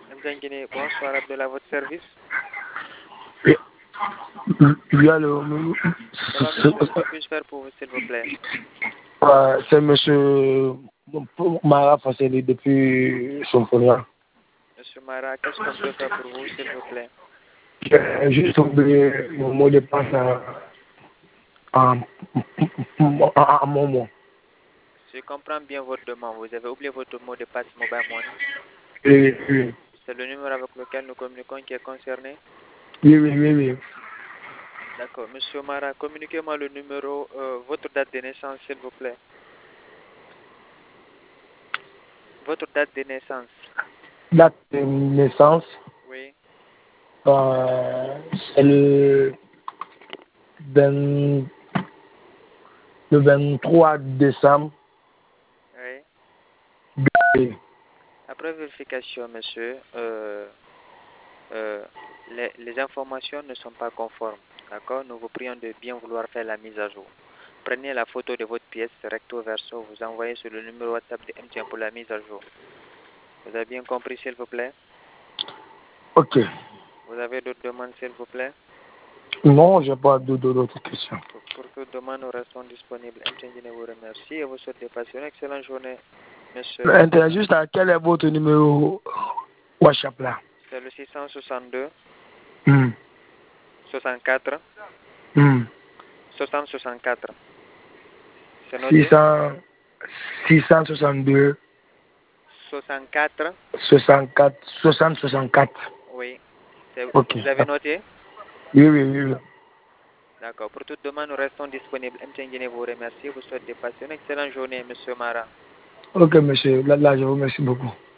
Mzangine, bonsoir Abdullah, votre service. Oui, oui, allô. Ça va, monsieur, que puis-je faire pour vous, s'il vous plaît? C'est monsieur Mara Fasseli depuis Somponia. Monsieur Mara, qu'est-ce qu'on peut faire pour vous, s'il vous plaît? J'ai juste oublié mon mot de passe à mon mot. Je comprends bien votre demande. Vous avez oublié votre mot de passe Mobile Money. Oui. C'est le numéro avec lequel nous communiquons qui est concerné? Oui. D'accord. Monsieur Mara, communiquez-moi le numéro, votre date de naissance, s'il vous plaît. Votre date de naissance. Date de naissance, Oui. c'est le 23 décembre. Oui. Après vérification, monsieur, les informations ne sont pas conformes. D'accord? Nous vous prions de bien vouloir faire la mise à jour. Prenez la photo de votre pièce recto verso, vous envoyez sur le numéro WhatsApp de MTN pour la mise à jour. Vous avez bien compris, s'il vous plaît? Ok. Vous avez d'autres demandes, s'il vous plaît? Non, je n'ai pas d'autres questions. Pour toute demande, nous restons disponibles. MTN vous remercie et vous souhaite de passer une excellente journée, monsieur. Juste à quel est votre numéro WhatsApp là? C'est le 662 Hmm. 64 Hmm. 60 64. C'est noté? 662 64. 64 60 64. Oui. Ok. Vous avez noté? Oui. D'accord. Pour toute demande, nous restons disponibles. MTN vous remercie. Vous souhaite de passer une excellente journée, monsieur Mara. Ok, monsieur. Là, je vous remercie beaucoup.